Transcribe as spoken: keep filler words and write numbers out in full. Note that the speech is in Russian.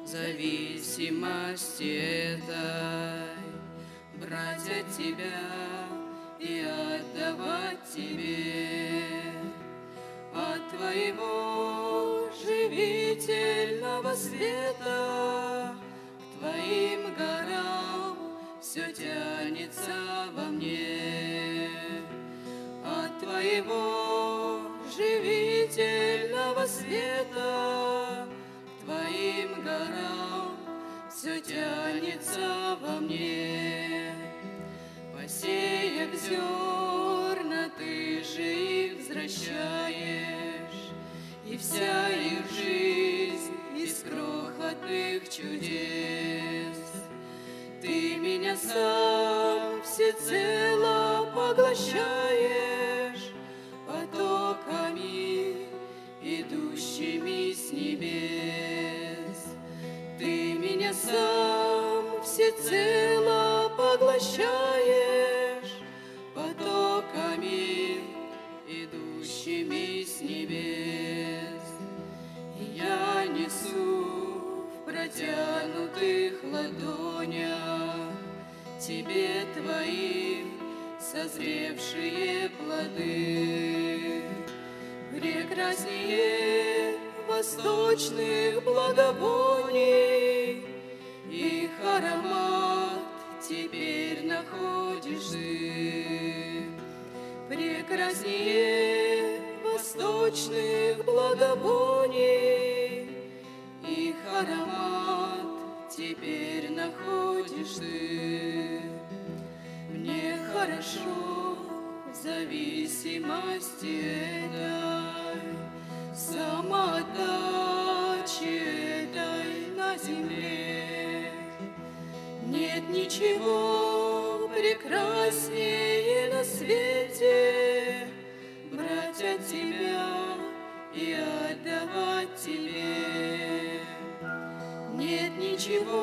зависимости этой, брать от тебя и отдавать тебе от твоего живительного света к твоим горам все тянется во мне. От твоего живительного света к твоим горам все тянется во мне. Посеяв зерна, ты же их возвращаешь, и вся их жизнь из крохотных чудес. Ты меня сам всецело поглощаешь потоками, идущими с небес. Ты меня сам всецело поглощаешь потоками, идущими с небес. И я несу в протянутых ладонях тебе твои созревшие плоды, прекраснее восточных благовоний. Их аромат теперь находишь ты, прекраснее восточных благовоний. Их аромат теперь находишь ты. Мне хорошо в зависимости этой, самоотдачи этой на земле. Нет ничего прекраснее на свете брать от тебя и отдавать тебе. Нет ничего